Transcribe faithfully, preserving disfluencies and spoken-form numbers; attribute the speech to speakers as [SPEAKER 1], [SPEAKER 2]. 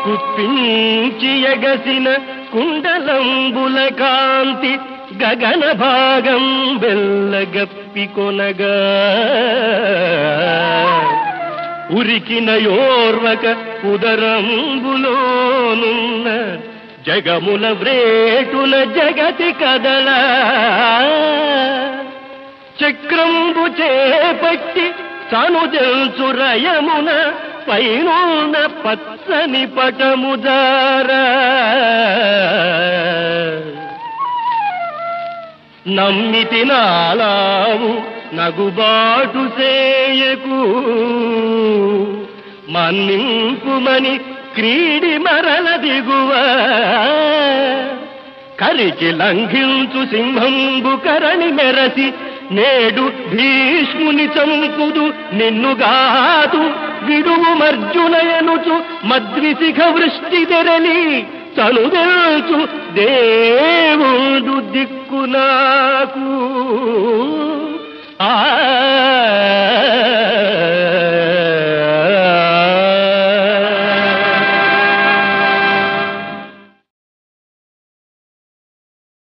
[SPEAKER 1] కుప్పించి ఎగసిన కుండలంబుల కాంతి గగన భాగం బెల్లగప్పి కొనగా ఉరికిన యోర్వక ఉదరంబులోనున్న జగముల వ్రేటున జగతి కదల చక్రంబు చేపట్టి తనుదెల్చు రయమున పైనున్న పచ్చని పటముదారా నమ్మితి నాలావు నగుబాటు చేయకు మన్నింపుమని క్రీడి మరల దిగువ కరికి లంఘించు సింహంబు కరణి మెరసి నేడు భీష్ముని చంపుదు నిన్నుగాదు విడువు మర్జునయనుచు మద్విశిఖ వృష్టి తెరలి తనుదెల్చు దేవుడు దిక్కు నాకు